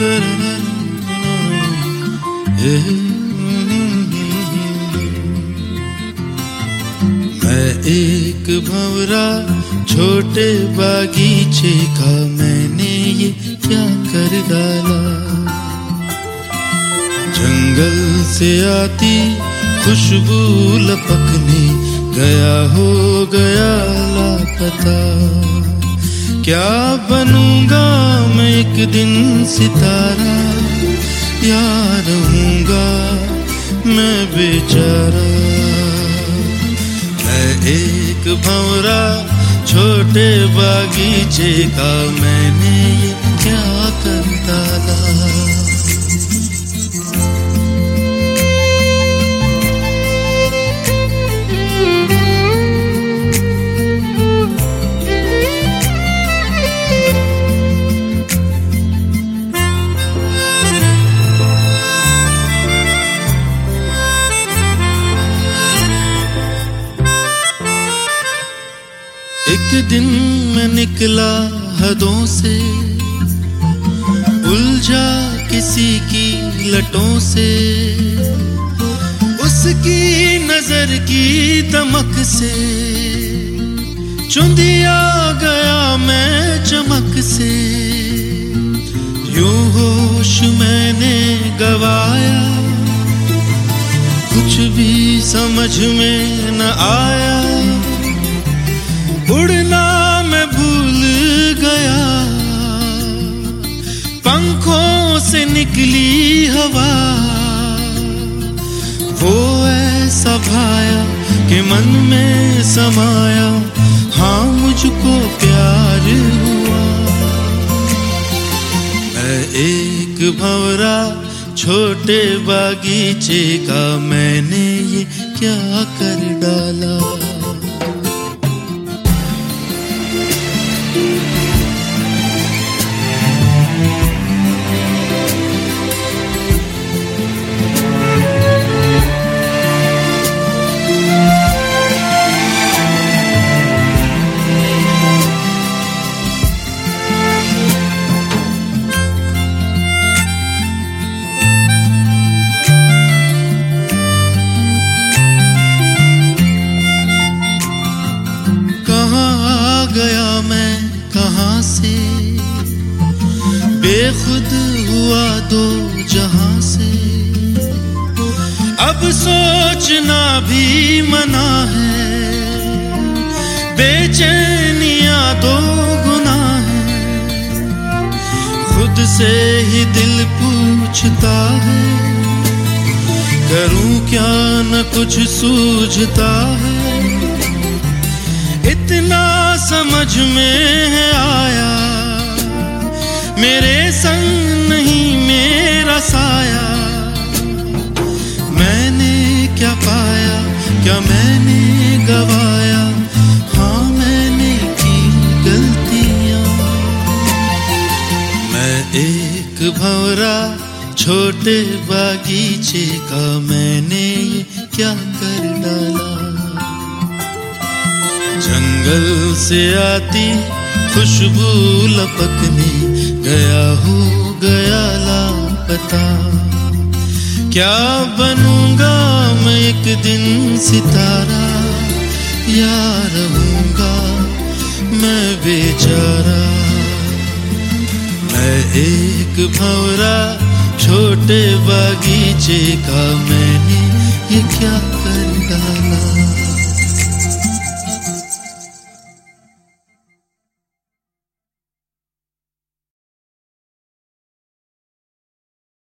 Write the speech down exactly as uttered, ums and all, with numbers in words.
मैं एक भंवरा छोटे बागीचे का, मैंने ये क्या कर डाला। जंगल से आती खुशबू लपकने, गया हो गया लापता। क्या बनूंगा मैं एक दिन सितारा, या रहूंगा मैं बेचारा। मैं एक भंवरा छोटे बागीचे का, मैंने ये क्या कर डाला। एक दिन मैं निकला हदों से, उलझा किसी की लटों से। उसकी नजर की दमक से चुंदिया गया मैं चमक से। यूं होश मैंने गवाया, कुछ भी समझ में न आया। उड़ना मैं भूल गया, पंखों से निकली हवा। वो ऐसा भाया कि मन में समाया, हाँ मुझको प्यार हुआ। मैं एक भंवरा छोटे बागीचे का, मैंने ये क्या कर डाला। गया मैं कहाँ से, बेखुद हुआ दो जहां से। अब सोचना भी मना है, बेचैनियां दो गुना है। खुद से ही दिल पूछता है, करूं क्या न कुछ सूझता है। इतना समझ में है आया, मेरे संग नहीं मेरा साया। मैंने क्या पाया, क्या मैंने गवाया, हाँ मैंने की गलतियां। मैं एक भंवरा छोटे बागीचे का, मैंने ये क्या कर डाला। जंगल से आती खुशबू लपकने, गया हो गया लापता। क्या बनूंगा मैं एक दिन सितारा, या रहूंगा मैं बेचारा। मैं एक भंवरा छोटे बागीचे का, मैंने ये क्या कर डाला।